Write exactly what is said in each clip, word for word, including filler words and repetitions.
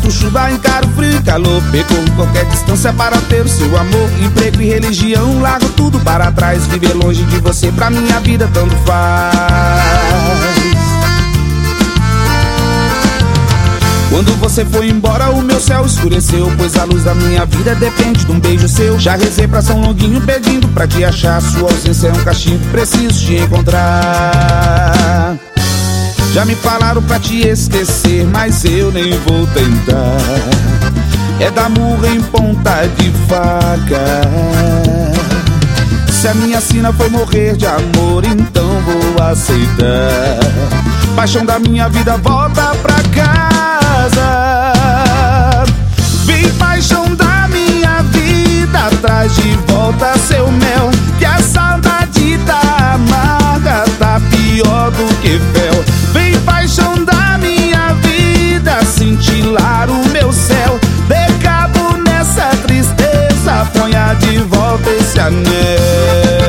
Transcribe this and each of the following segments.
enfrento chuva, encaro frio e calor. Percorro qualquer distância para ter o seu amor. Emprego e religião, largo tudo para trás. Viver longe de você pra minha vida tanto faz. Quando você foi embora o meu céu escureceu, pois a luz da minha vida depende de um beijo seu. Já rezei pra São Longuinho pedindo pra te achar. Sua ausência é um castigo, preciso te encontrar. Já me falaram pra te esquecer, mas eu nem vou tentar. É dar murro em ponta de faca. Se a minha sina foi morrer de amor, então vou aceitar. Paixão da minha vida, volta pra casa. Vem, paixão da minha vida, traz de volta seu mel. Que a saudade tá amarga, tá pior do que fel. Vem, paixão da minha vida, cintilar o meu céu. Dê cabo nessa tristeza, ponha de volta esse anel.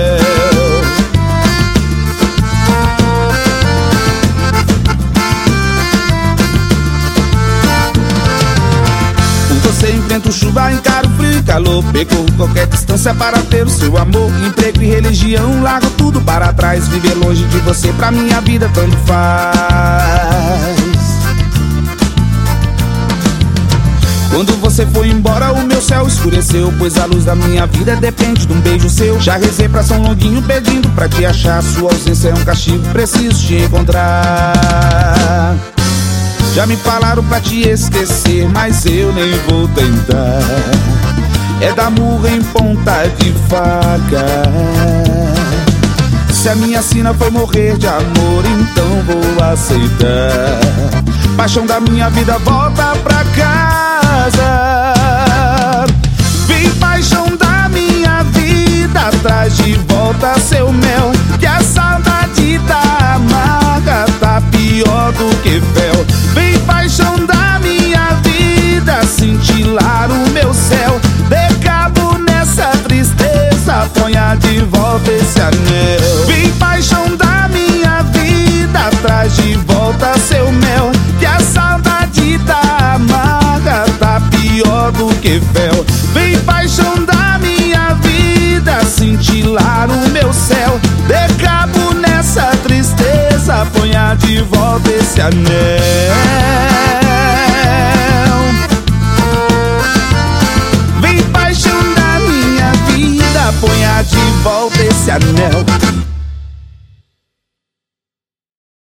Você enfrenta chuva, encaro frio e calor. Percorro qualquer distância para ter o seu amor. Emprego e religião, largo tudo para trás. Viver longe de você pra minha vida tanto faz. Quando você foi embora o meu céu escureceu, pois a luz da minha vida depende de um beijo seu. Já rezei pra São Longuinho pedindo pra te achar. Sua ausência é um castigo, preciso te encontrar. Já me falaram pra te esquecer, mas eu nem vou tentar. É dar murro em ponta de faca. Se a minha sina foi morrer de amor, então vou aceitar. Paixão da minha vida, volta pra casa. Vem, paixão da minha vida, traz de volta seu mel. Que a saudade tá amarga, tá pior do que fel. Vem, paixão da minha vida, cintilar o meu céu. Dê cabo nessa tristeza, ponha de volta esse anel. Vem, paixão da minha vida, traz de volta seu mel. Que a saudade tá amarga, tá pior do que fel. Vem, paixão da minha vida, cintilar o meu céu. Dê cabo nessa tristeza, ponha de volta esse anel. Vem, paixão da minha vida, ponha de volta esse anel.